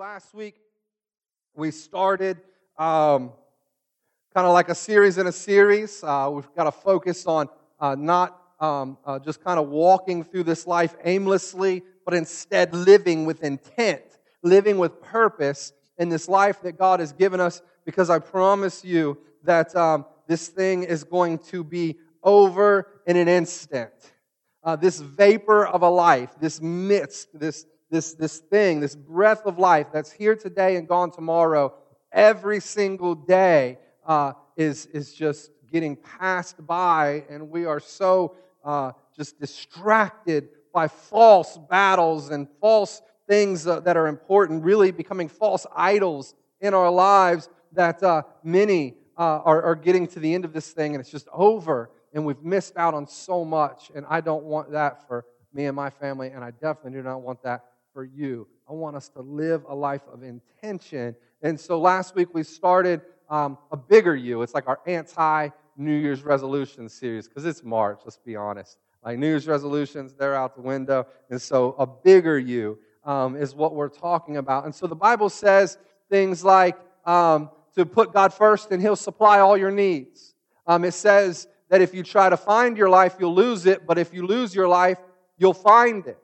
last week we started kind of like a series in a series. We've got to focus on not just kind of walking through this life aimlessly, but instead living with intent, living with purpose in this life that God has given us, because I promise you that this thing is going to be over in an instant. This vapor of a life, this mist, this thing, this breath of life that's here today and gone tomorrow, every single day is just getting passed by, and we are so just distracted by false battles and false things that are important, really becoming false idols in our lives, that many are getting to the end of this thing and it's just over, and we've missed out on so much. And I don't want that for me and my family, and I definitely do not want that for you. I want us to live a life of intention. And so last week we started a bigger you. It's like our anti-New Year's resolution series, because it's March, let's be honest. Like New Year's resolutions, they're out the window. And so a bigger you is what we're talking about. And so the Bible says things like to put God first and He'll supply all your needs. It says that if you try to find your life, you'll lose it. But if you lose your life, you'll find it.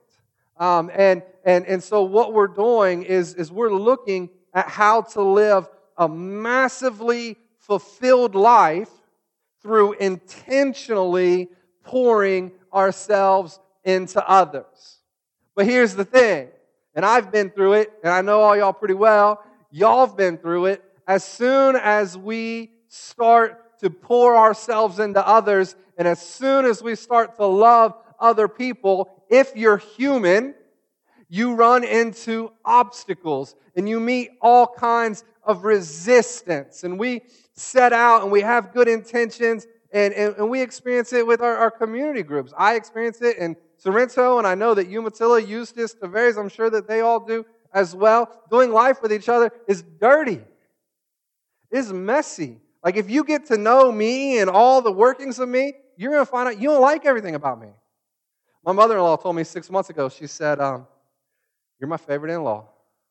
And so what we're doing is we're looking at how to live a massively fulfilled life through intentionally pouring ourselves into others. But here's the thing, and I've been through it, and I know all y'all pretty well. Y'all have been through it. As soon as we start to pour ourselves into others, and as soon as we start to love other people, if you're human, you run into obstacles and you meet all kinds of resistance. And we set out and we have good intentions, and we experience it with our community groups. I experience it in Sorrento, and I know that Umatilla, Eustis, Tavares, I'm sure that they all do as well. Doing life with each other is dirty. It's messy. Like, if you get to know me and all the workings of me, you're going to find out you don't like everything about me. My mother-in-law told me 6 months ago, she said, you're my favorite in-law.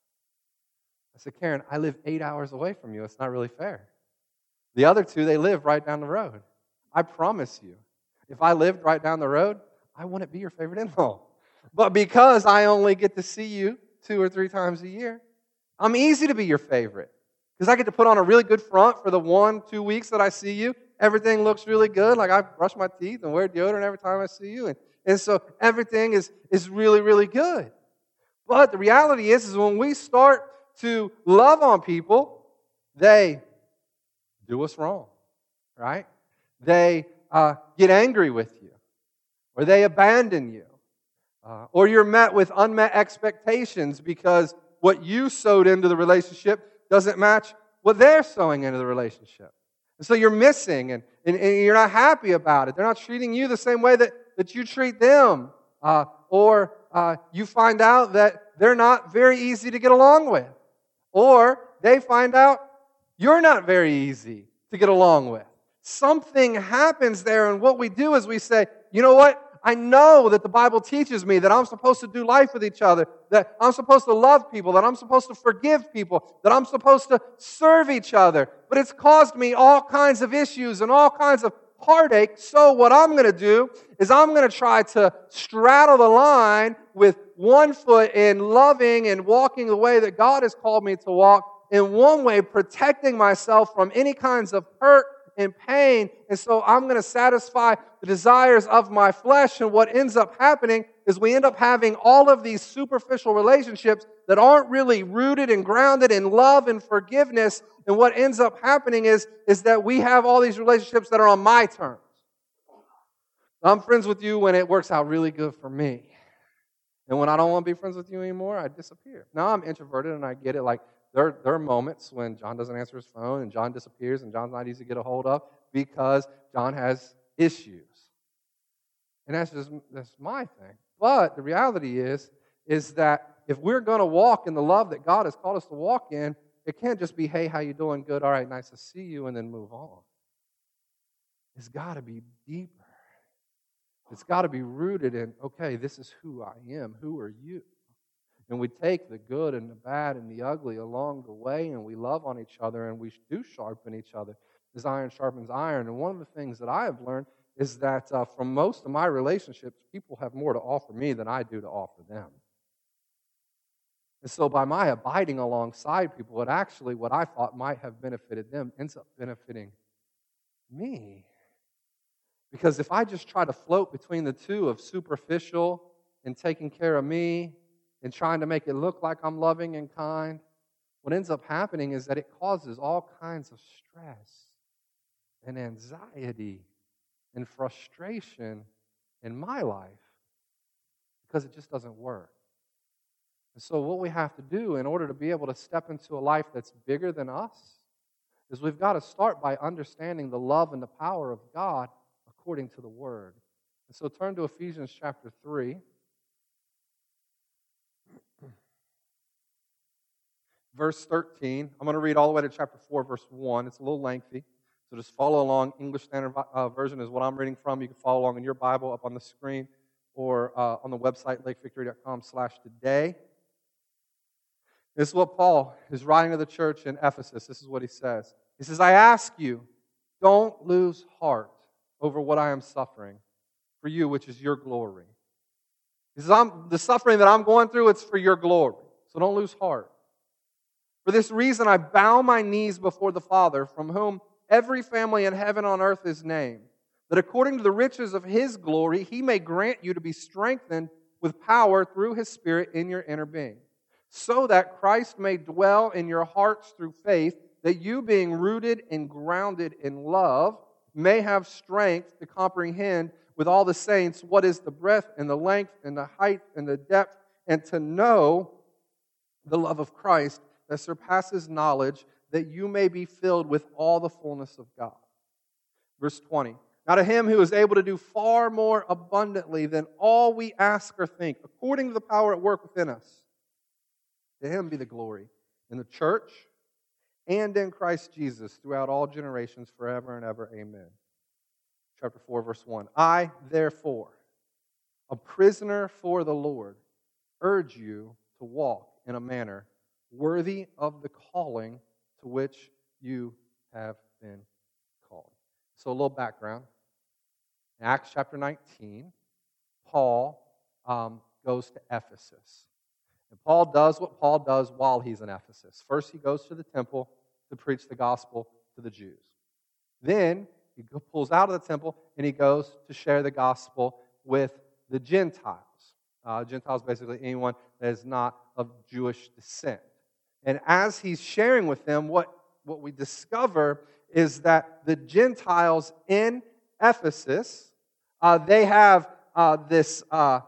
I said, Karen, I live 8 hours away from you. It's not really fair. The other two, they live right down the road. I promise you, if I lived right down the road, I wouldn't be your favorite in-law. But because I only get to see you 2 or 3 times a year, I'm easy to be your favorite. Because I get to put on a really good front for the 1-2 weeks that I see you. Everything looks really good. Like, I brush my teeth and wear deodorant every time I see you. And so everything is really, really good. But the reality is when we start to love on people, they do us wrong, right? They get angry with you, or they abandon you, or you're met with unmet expectations because what you sowed into the relationship doesn't match what they're sowing into the relationship. And so you're missing, and you're not happy about it. They're not treating you the same way that you treat them. Or you find out that they're not very easy to get along with. Or they find out you're not very easy to get along with. Something happens there, and what we do is we say, you know what? I know that the Bible teaches me that I'm supposed to do life with each other, that I'm supposed to love people, that I'm supposed to forgive people, that I'm supposed to serve each other. But it's caused me all kinds of issues and all kinds of heartache. So what I'm going to do is I'm going to try to straddle the line with one foot in loving and walking the way that God has called me to walk, in one way protecting myself from any kinds of hurt and pain. And so I'm going to satisfy the desires of my flesh. And what ends up happening is we end up having all of these superficial relationships that aren't really rooted and grounded in love and forgiveness. And what ends up happening is that we have all these relationships that are on my terms. I'm friends with you when it works out really good for me. And when I don't want to be friends with you anymore, I disappear. Now, I'm introverted and I get it. Like, there are moments when John doesn't answer his phone and John disappears and John's not easy to get a hold of because John has issues. And that's my thing. But the reality is that if we're going to walk in the love that God has called us to walk in, it can't just be, hey, how you doing? Good, all right, nice to see you, and then move on. It's got to be deeper. It's got to be rooted in, okay, this is who I am. Who are you? And we take the good and the bad and the ugly along the way, and we love on each other, and we do sharpen each other as iron sharpens iron. And one of the things that I have learned is that from most of my relationships, people have more to offer me than I do to offer them. And so by my abiding alongside people, it actually, what I thought might have benefited them, ends up benefiting me. Because if I just try to float between the two of superficial and taking care of me and trying to make it look like I'm loving and kind, what ends up happening is that it causes all kinds of stress and anxiety and frustration in my life because it just doesn't work. And so what we have to do in order to be able to step into a life that's bigger than us is we've got to start by understanding the love and the power of God according to the Word. And so turn to Ephesians chapter 3. Verse 13. I'm going to read all the way to chapter 4, verse 1. It's a little lengthy, so just follow along. English Standard Version is what I'm reading from. You can follow along in your Bible up on the screen or on the website, lakevictory.com/today. This is what Paul is writing to the church in Ephesus. This is what he says. He says, I ask you, don't lose heart over what I am suffering for you, which is your glory. He says, the suffering that I'm going through, it's for your glory. So don't lose heart. For this reason, I bow my knees before the Father, from whom every family in heaven and on earth is named, that according to the riches of His glory, He may grant you to be strengthened with power through His Spirit in your inner being, so that Christ may dwell in your hearts through faith, that you, being rooted and grounded in love, may have strength to comprehend with all the saints what is the breadth and the length and the height and the depth, and to know the love of Christ that surpasses knowledge, that you may be filled with all the fullness of God. Verse 20. Now to Him who is able to do far more abundantly than all we ask or think, according to the power at work within us, to Him be the glory in the church and in Christ Jesus throughout all generations, forever and ever. Amen. Chapter 4, verse 1. I, therefore, a prisoner for the Lord, urge you to walk in a manner worthy of the calling to which you have been called. So a little background. In Acts chapter 19, Paul goes to Ephesus. And Paul does what Paul does while he's in Ephesus. First, he goes to the temple to preach the gospel to the Jews. Then, he pulls out of the temple and he goes to share the gospel with the Gentiles. Gentiles, basically anyone that is not of Jewish descent. And as he's sharing with them, what we discover is that the Gentiles in Ephesus, they have this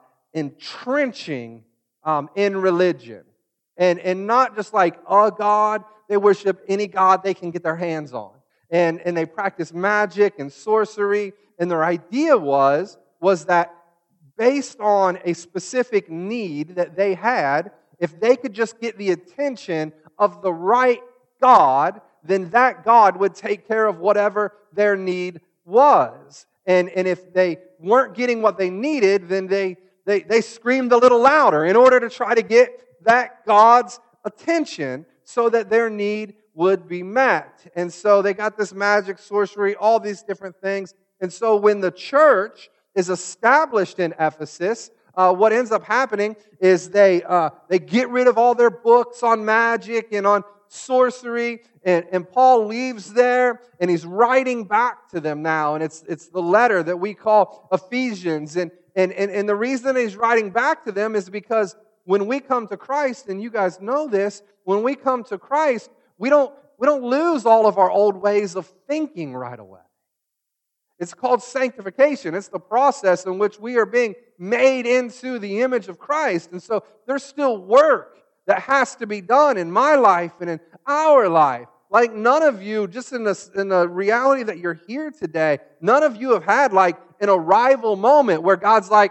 entrenching in religion. And not just like a god, they worship any god they can get their hands on. And they practice magic and sorcery. And their idea was that based on a specific need that they had, if they could just get the attention of the right God, then that God would take care of whatever their need was. And if they weren't getting what they needed, then they screamed a little louder in order to try to get that God's attention so that their need would be met. And so they got this magic, sorcery, all these different things. And so when the church is established in Ephesus, what ends up happening is they get rid of all their books on magic and on sorcery, and Paul leaves there, and he's writing back to them now, and it's the letter that we call Ephesians, and the reason he's writing back to them is because when we come to Christ, and you guys know this, when we come to Christ, we don't lose all of our old ways of thinking right away. It's called sanctification. It's the process in which we are being made into the image of Christ. And so there's still work that has to be done in my life and in our life. Like none of you, just in the reality that you're here today, none of you have had like an arrival moment where God's like,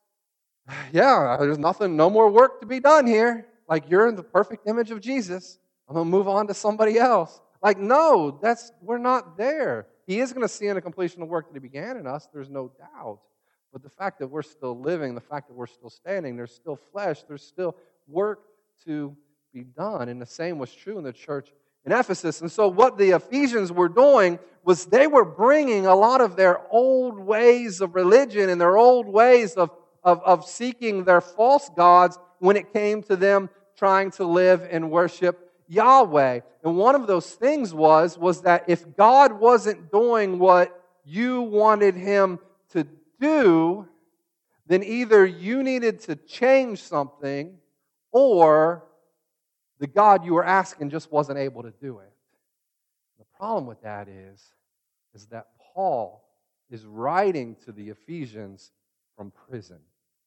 yeah, there's nothing, no more work to be done here. Like you're in the perfect image of Jesus. I'm going to move on to somebody else. Like, no, we're not there. He is going to see in a completion of work that He began in us, there's no doubt. But the fact that we're still living, the fact that we're still standing, there's still flesh, there's still work to be done. And the same was true in the church in Ephesus. And so what the Ephesians were doing was they were bringing a lot of their old ways of religion and their old ways of seeking their false gods when it came to them trying to live and worship Yahweh. And one of those things was that if God wasn't doing what you wanted Him to do, then either you needed to change something or the God you were asking just wasn't able to do it. The problem with that is that Paul is writing to the Ephesians from prison.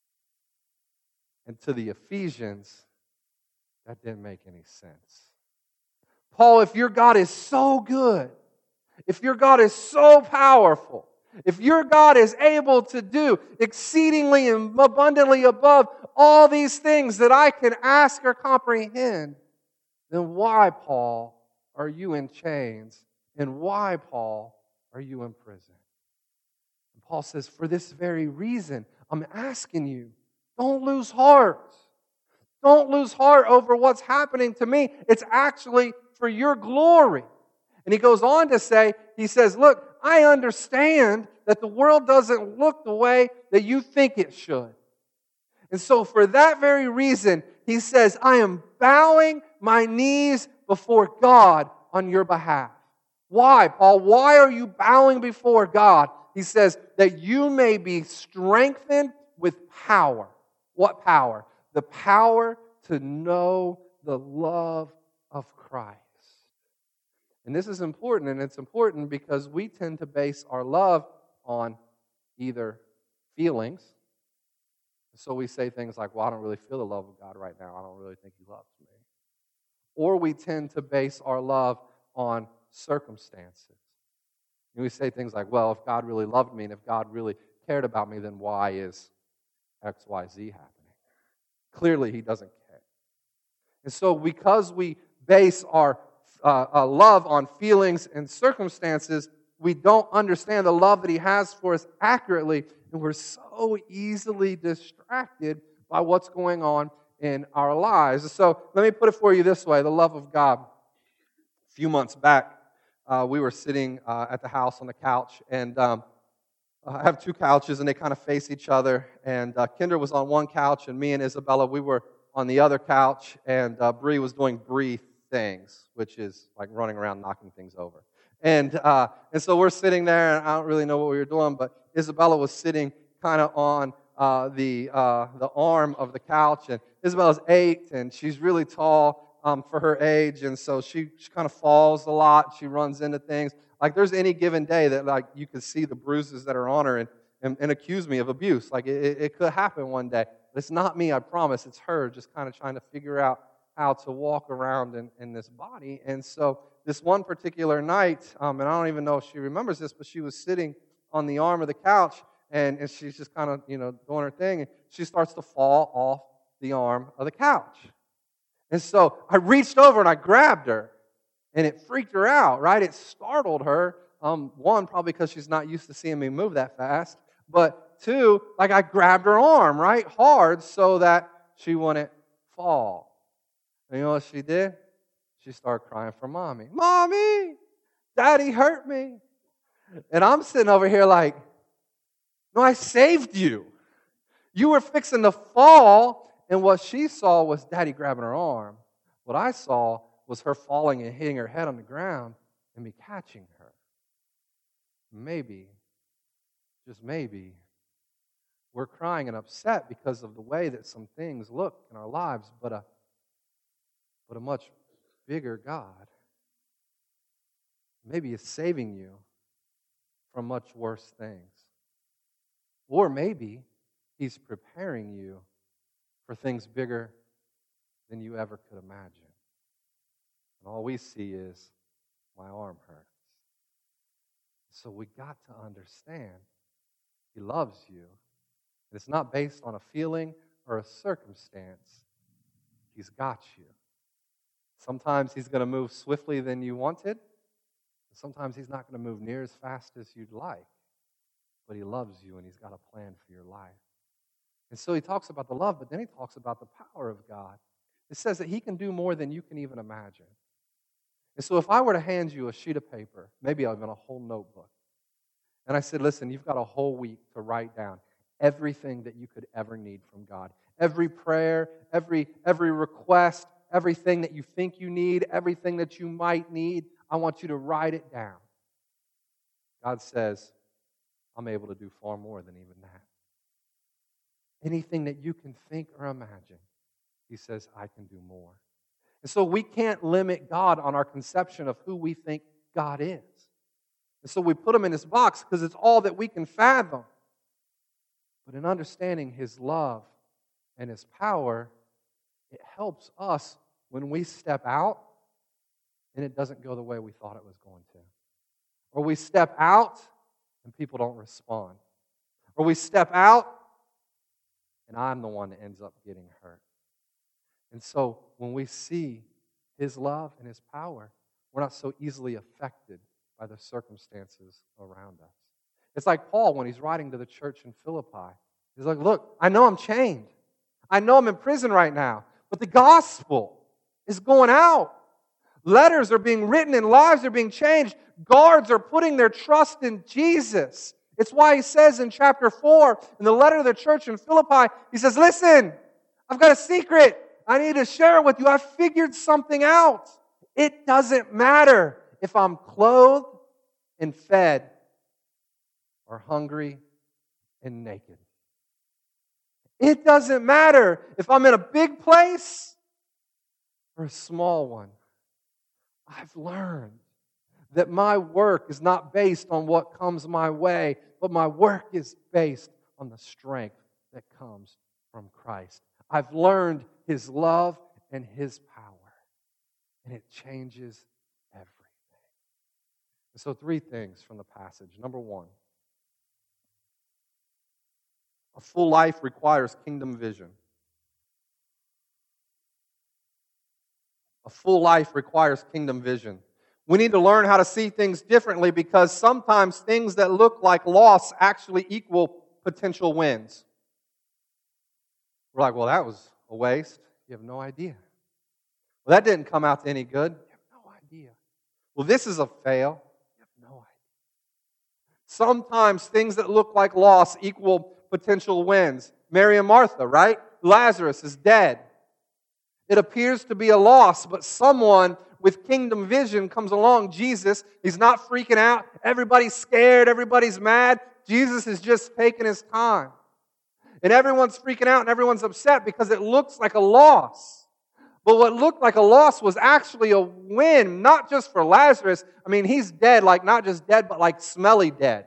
And to the Ephesians, that didn't make any sense. Paul, if your God is so good, if your God is so powerful, if your God is able to do exceedingly and abundantly above all these things that I can ask or comprehend, then why, Paul, are you in chains? And why, Paul, are you in prison? And Paul says, for this very reason, I'm asking you, don't lose heart. Don't lose heart over what's happening to me. It's actually for your glory. And he goes on to say, he says, look, I understand that the world doesn't look the way that you think it should. And so for that very reason, he says, I am bowing my knees before God on your behalf. Why, Paul? Why are you bowing before God? He says, that you may be strengthened with power. What power? The power to know the love of Christ. And this is important, and it's important because we tend to base our love on either feelings. So we say things like, well, I don't really feel the love of God right now. I don't really think He loves me. Or we tend to base our love on circumstances. And we say things like, well, if God really loved me and if God really cared about me, then why is X, Y, Z happening? Clearly, He doesn't care. And so because we base our love on feelings and circumstances, we don't understand the love that He has for us accurately, and we're so easily distracted by what's going on in our lives. So let me put it for you this way, the love of God. A few months back, we were sitting at the house on the couch, and I have two couches, and they kind of face each other, and Kinder was on one couch, and me and Isabella, we were on the other couch, and Bree was doing Bree things, which is like running around knocking things over. And so we're sitting there, and I don't really know what we were doing, but Isabella was sitting kind of on the arm of the couch, and Isabella's 8, and she's really tall for her age, and so she kind of falls a lot. She runs into things. Like there's any given day that like you could see the bruises that are on her and accuse me of abuse. Like it could happen one day. But it's not me, I promise. It's her just kind of trying to figure out how to walk around in this body. And so this one particular night, and I don't even know if she remembers this, but she was sitting on the arm of the couch, and she's just kind of, doing her thing, and she starts to fall off the arm of the couch. And so I reached over and I grabbed her, and it freaked her out, right? It startled her. One, probably because she's not used to seeing me move that fast, but two, like I grabbed her arm, right, hard so that she wouldn't fall. And you know what she did? She started crying for Mommy. Mommy, Daddy hurt me. And I'm sitting over here like, no, I saved you. You were fixing to fall, and what she saw was Daddy grabbing her arm. What I saw was her falling and hitting her head on the ground and me catching her. Maybe, just maybe, we're crying and upset because of the way that some things look in our lives, but a much bigger God maybe is saving you from much worse things. Or maybe He's preparing you for things bigger than you ever could imagine. And all we see is, my arm hurts. So we got to understand He loves you. And it's not based on a feeling or a circumstance. He's got you. Sometimes He's going to move swiftly than you wanted. Sometimes He's not going to move near as fast as you'd like. But He loves you, and He's got a plan for your life. And so He talks about the love, but then He talks about the power of God. It says that He can do more than you can even imagine. And so if I were to hand you a sheet of paper, maybe even a whole notebook, and I said, listen, you've got a whole week to write down everything that you could ever need from God. Every prayer, every request, everything that you think you need, everything that you might need, I want you to write it down. God says, I'm able to do far more than even that. Anything that you can think or imagine, He says, I can do more. And so we can't limit God on our conception of who we think God is. And so we put Him in this box because it's all that we can fathom. But in understanding His love and His power, it helps us when we step out and it doesn't go the way we thought it was going to. Or we step out and people don't respond. Or we step out and I'm the one that ends up getting hurt. And so when we see His love and His power, we're not so easily affected by the circumstances around us. It's like Paul when he's writing to the church in Philippi. He's like, look, I know I'm chained. I know I'm in prison right now. But the gospel is going out. Letters are being written and lives are being changed. Guards are putting their trust in Jesus. It's why he says in chapter 4, in the letter to the church in Philippi, he says, listen, I've got a secret. I need to share it with you. I figured something out. It doesn't matter if I'm clothed and fed or hungry and naked. It doesn't matter if I'm in a big place or a small one. I've learned that my work is not based on what comes my way, but my work is based on the strength that comes from Christ. I've learned His love and His power, and it changes everything. And so 3 things from the passage. Number 1, a full life requires kingdom vision. A full life requires kingdom vision. We need to learn how to see things differently because sometimes things that look like loss actually equal potential wins. We're like, well, that was a waste. You have no idea. Well, that didn't come out to any good. You have no idea. Well, this is a fail. You have no idea. Sometimes things that look like loss equal potential wins. Mary and Martha, right? Lazarus is dead. It appears to be a loss, but someone with kingdom vision comes along, Jesus. He's not freaking out. Everybody's scared. Everybody's mad. Jesus is just taking His time. And everyone's freaking out and everyone's upset because it looks like a loss. But what looked like a loss was actually a win, not just for Lazarus. I mean, he's dead, like not just dead, but like smelly dead.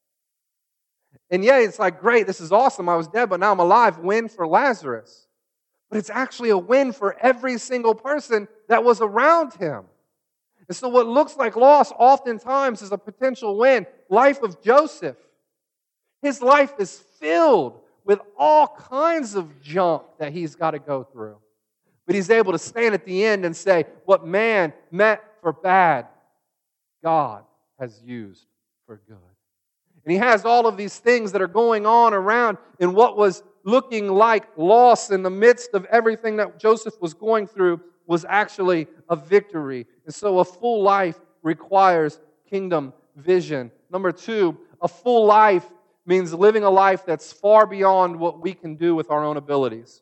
And yeah, it's like, great, this is awesome. I was dead, but now I'm alive. Win for Lazarus. But it's actually a win for every single person that was around him. And so what looks like loss oftentimes is a potential win. Life of Joseph. His life is filled with all kinds of junk that he's got to go through. But he's able to stand at the end and say, what man meant for bad, God has used for good. And he has all of these things that are going on around in what was looking like loss in the midst of everything that Joseph was going through was actually a victory. And so a full life requires kingdom vision. Number 2, a full life means living a life that's far beyond what we can do with our own abilities.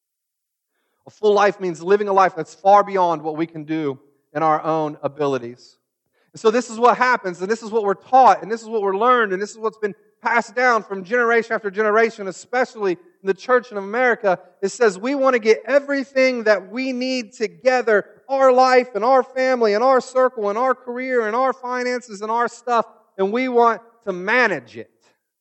A full life means living a life that's far beyond what we can do in our own abilities. And so this is what happens, and this is what we're taught, and this is what we're learned, and this is what's been passed down from generation after generation, especially in the church in America. It says we want to get everything that we need together, our life and our family and our circle and our career and our finances and our stuff, and we want to manage it.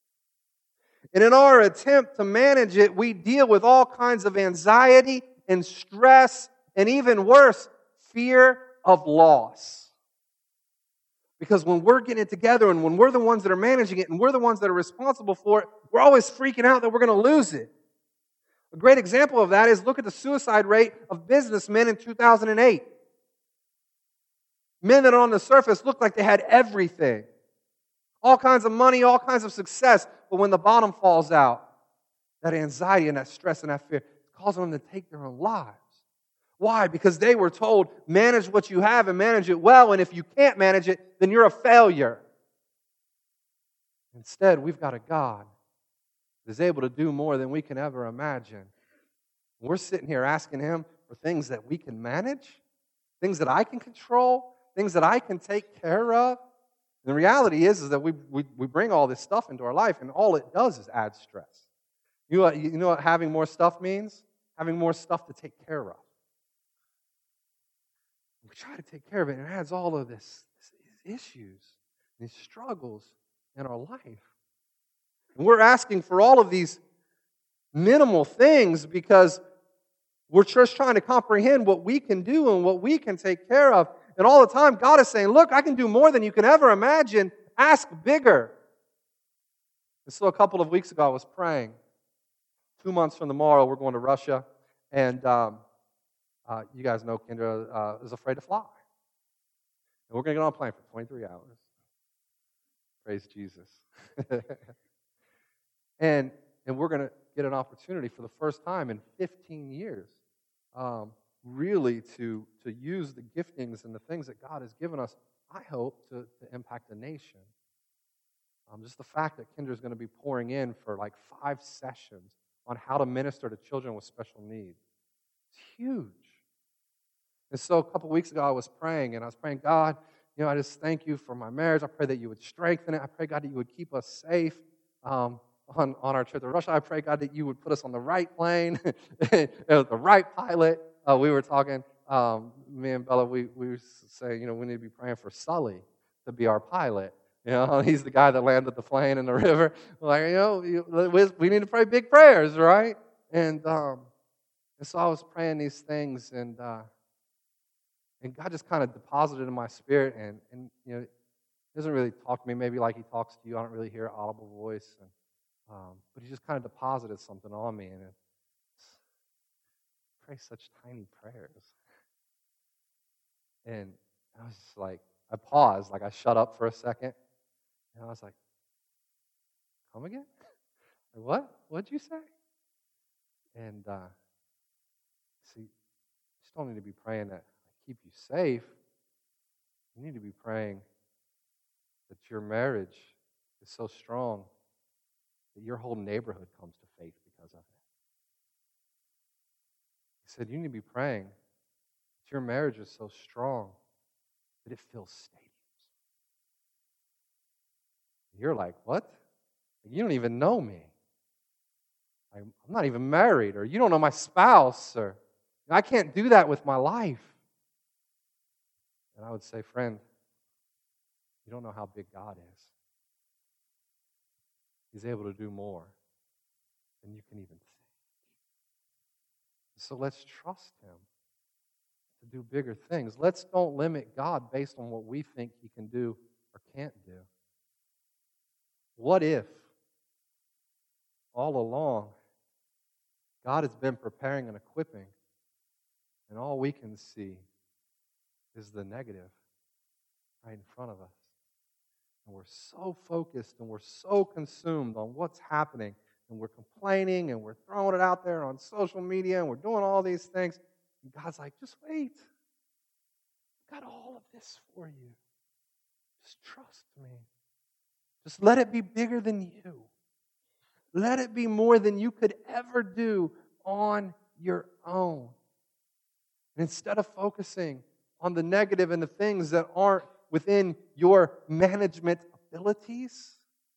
And in our attempt to manage it, we deal with all kinds of anxiety and stress, and even worse, fear of loss. Because when we're getting it together and when we're the ones that are managing it and we're the ones that are responsible for it, we're always freaking out that we're going to lose it. A great example of that is look at the suicide rate of businessmen in 2008. Men that on the surface looked like they had everything. All kinds of money, all kinds of success. But when the bottom falls out, that anxiety and that stress and that fear causes them to take their own lives. Why? Because they were told, manage what you have and manage it well, and if you can't manage it, then you're a failure. Instead, we've got a God that is able to do more than we can ever imagine. We're sitting here asking Him for things that we can manage, things that I can control, things that I can take care of. And the reality is that we bring all this stuff into our life, and all it does is add stress. You know what having more stuff means? Having more stuff to take care of. We try to take care of it, and it adds all of these issues, these struggles in our life. And we're asking for all of these minimal things because we're just trying to comprehend what we can do and what we can take care of. And all the time, God is saying, look, I can do more than you can ever imagine. Ask bigger. And so a couple of weeks ago, I was praying. 2 months from tomorrow, we're going to Russia. And you guys know Kendra is afraid to fly. And we're going to get on a plane for 23 hours. Praise Jesus. and we're going to get an opportunity for the first time in 15 years, really to use the giftings and the things that God has given us, I hope, to impact a nation. Just the fact that Kendra is going to be pouring in for like 5 sessions on how to minister to children with special needs. It's huge. And so a couple weeks ago, I was praying, and I was praying, God, I just thank you for my marriage. I pray that you would strengthen it. I pray, God, that you would keep us safe on our trip to Russia. I pray, God, that you would put us on the right plane, the right pilot. We were talking, me and Bella, we were saying, we need to be praying for Sully to be our pilot. He's the guy that landed the plane in the river. We need to pray big prayers, right? And so I was praying these things, and God just kind of deposited in my spirit, and he doesn't really talk to me maybe like he talks to you. I don't really hear an audible voice, but he just kind of deposited something on me, and pray such tiny prayers. And I was just like, I paused, like I shut up for a second, and I was like, come again? Like, what? What'd you say? And see, you just don't need to be praying that I keep you safe. You need to be praying that your marriage is so strong that your whole neighborhood comes to faith because of it. He said, you need to be praying that your marriage is so strong that it fills stadiums. You're like, what? You don't even know me. I'm not even married, or you don't know my spouse, or I can't do that with my life. And I would say, friend, you don't know how big God is. He's able to do more than you can even think. So let's trust Him to do bigger things. Let's don't limit God based on what we think He can do or can't do. What if, all along, God has been preparing and equipping, and all we can see is the negative right in front of us? And we're so focused and we're so consumed on what's happening, and we're complaining and we're throwing it out there on social media and we're doing all these things. And God's like, just wait. I've got all of this for you. Just trust me. Just let it be bigger than you. Let it be more than you could ever do on your own. And instead of focusing on the negative and the things that aren't within your management abilities,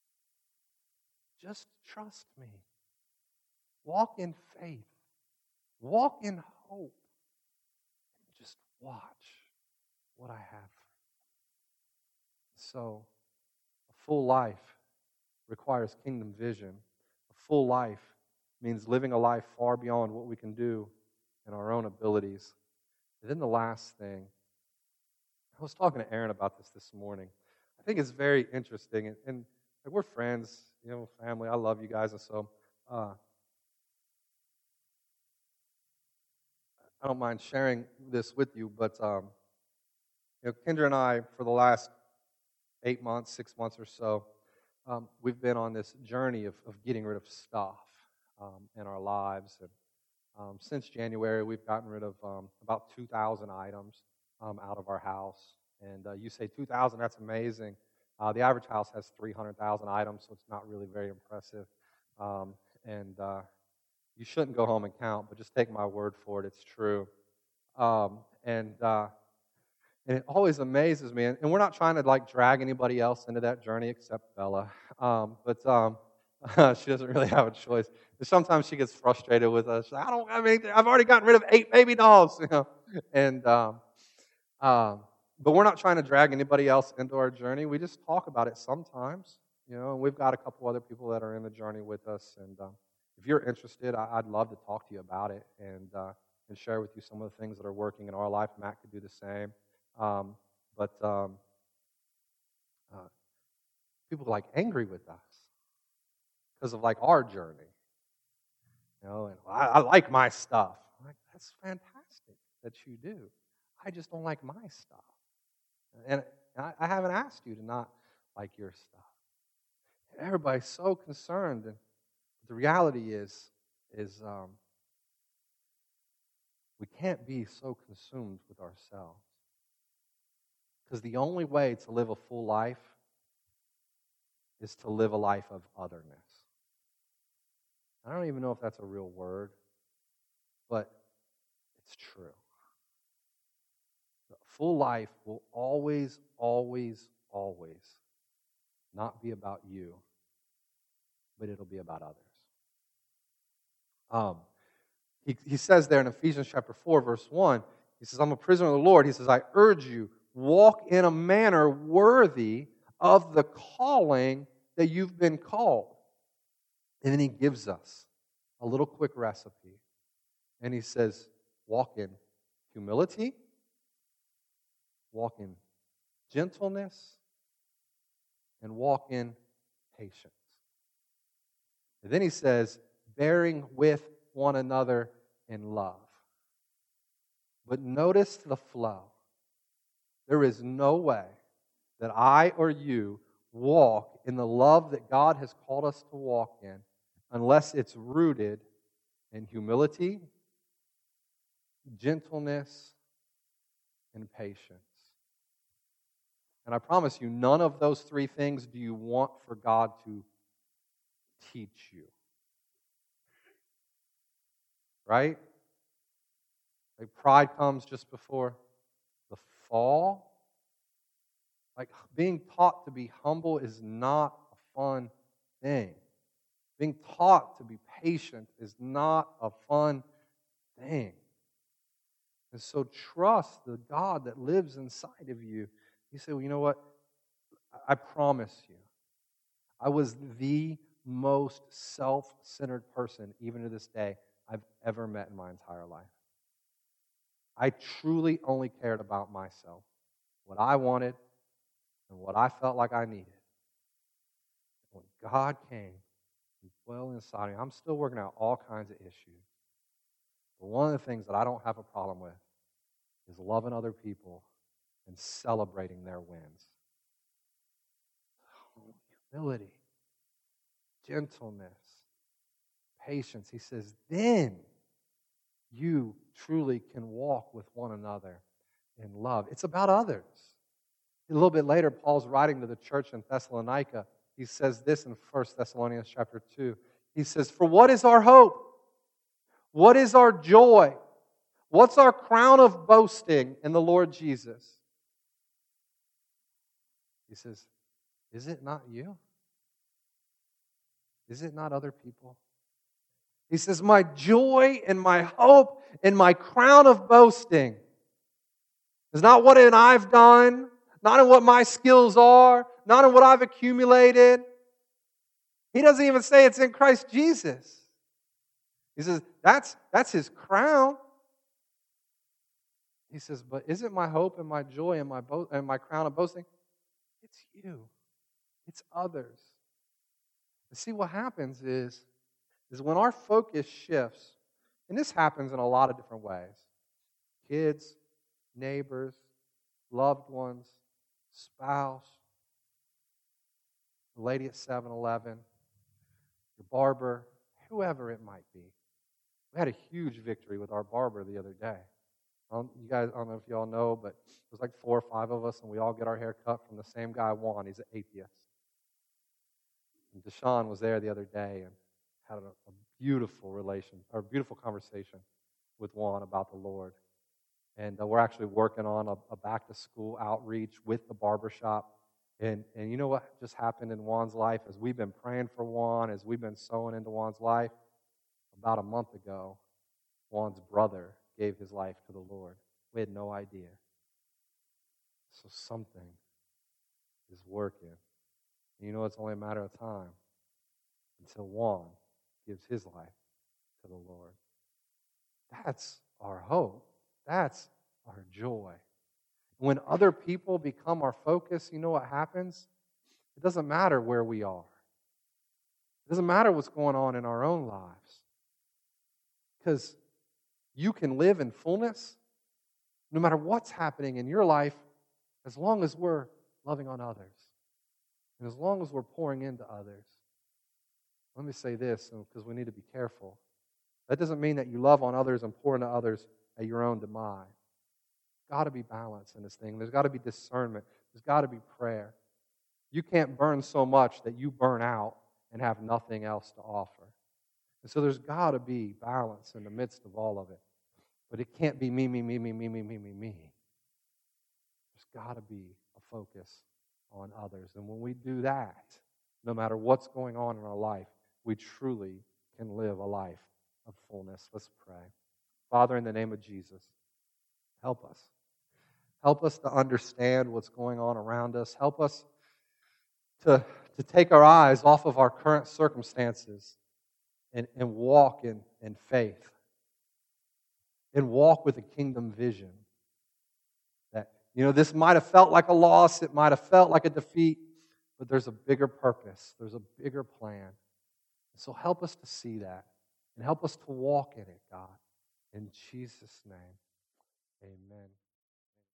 just trust me. Walk in faith. Walk in hope. And just watch what I have. So, a full life requires kingdom vision. A full life means living a life far beyond what we can do in our own abilities. And then the last thing, I was talking to Aaron about this morning. I think it's very interesting, and we're friends, family. I love you guys, and so I don't mind sharing this with you. But Kendra and I, for the last 8 months, 6 months or so, we've been on this journey of getting rid of stuff in our lives, and Since January, we've gotten rid of about 2,000 items out of our house. And you say 2,000, that's amazing. The average house has 300,000 items, so it's not really very impressive. And you shouldn't go home and count, but just take my word for it. It's true. And it always amazes me. And we're not trying to like drag anybody else into that journey except Bella. But she doesn't really have a choice. Sometimes she gets frustrated with us. I don't have anything. I've already gotten rid of 8 baby dolls. And but we're not trying to drag anybody else into our journey. We just talk about it sometimes. And we've got a couple other people that are in the journey with us. And if you're interested, I'd love to talk to you about it and share with you some of the things that are working in our life. Matt could do the same. But people are like angry with us because of like our journey. And I like my stuff. I'm like, that's fantastic that you do. I just don't like my stuff. And I haven't asked you to not like your stuff. Everybody's so concerned. And the reality is we can't be so consumed with ourselves. Because the only way to live a full life is to live a life of otherness. I don't even know if that's a real word, but it's true. A full life will always, always, always not be about you, but it'll be about others. He says there in Ephesians chapter 4, verse 1, he says, I'm a prisoner of the Lord. He says, I urge you, walk in a manner worthy of the calling that you've been called. And then he gives us a little quick recipe. And he says, walk in humility, walk in gentleness, and walk in patience. And then he says, bearing with one another in love. But notice the flow. There is no way that I or you walk in the love that God has called us to walk in unless it's rooted in humility, gentleness, and patience. And I promise you, none of those 3 things do you want for God to teach you. Right? Like pride comes just before the fall. Like being taught to be humble is not a fun thing. Being taught to be patient is not a fun thing. And so trust the God that lives inside of you. You say, well, you know what? I promise you, I was the most self-centered person, even to this day, I've ever met in my entire life. I truly only cared about myself, what I wanted, and what I felt like I needed. When God came and dwelled inside me, I'm still working out all kinds of issues. But one of the things that I don't have a problem with is loving other people and celebrating their wins. Humility, gentleness, patience. He says, then you truly can walk with one another in love. It's about others. A little bit later, Paul's writing to the church in Thessalonica. He says this in 1 Thessalonians chapter 2. He says, for what is our hope? What is our joy? What's our crown of boasting in the Lord Jesus? He says, is it not you? Is it not other people? He says, my joy and my hope and my crown of boasting is not what I've done, not in what my skills are, not in what I've accumulated. He doesn't even say it's in Christ Jesus. He says, that's his crown. He says, but isn't my hope and my joy and my crown of boasting? It's you. It's others. And see, what happens is when our focus shifts, and this happens in a lot of different ways. Kids, neighbors, loved ones, spouse, the lady at 7-Eleven, your barber, whoever it might be. We had a huge victory with our barber the other day. You guys, I don't know if you all know, but it was like 4 or 5 of us, and we all get our hair cut from the same guy, Juan. He's an atheist. And Deshaun was there the other day and had a beautiful conversation with Juan about the Lord. And we're actually working on a back-to-school outreach with the barbershop. And you know what just happened in Juan's life? As we've been praying for Juan, as we've been sowing into Juan's life, about a month ago, Juan's brother gave his life to the Lord. We had no idea. So something is working. And you know, it's only a matter of time until Juan gives his life to the Lord. That's our hope. That's our joy. When other people become our focus, you know what happens? It doesn't matter where we are. It doesn't matter what's going on in our own lives. Because you can live in fullness no matter what's happening in your life, as long as we're loving on others and as long as we're pouring into others. Let me say this, because we need to be careful. That doesn't mean that you love on others and pour into others at your own demise. There's got to be balance in this thing. There's got to be discernment. There's got to be prayer. You can't burn so much that you burn out and have nothing else to offer. And so there's got to be balance in the midst of all of it. But it can't be me. There's got to be a focus on others. And when we do that, no matter what's going on in our life, we truly can live a life of fullness. Let's pray. Father, in the name of Jesus, help us. Help us to understand what's going on around us. Help us to take our eyes off of our current circumstances and walk in faith. And walk with a kingdom vision. That, this might have felt like a loss, it might have felt like a defeat, but there's a bigger purpose, there's a bigger plan. So help us to see that, and help us to walk in it, God. In Jesus' name, amen.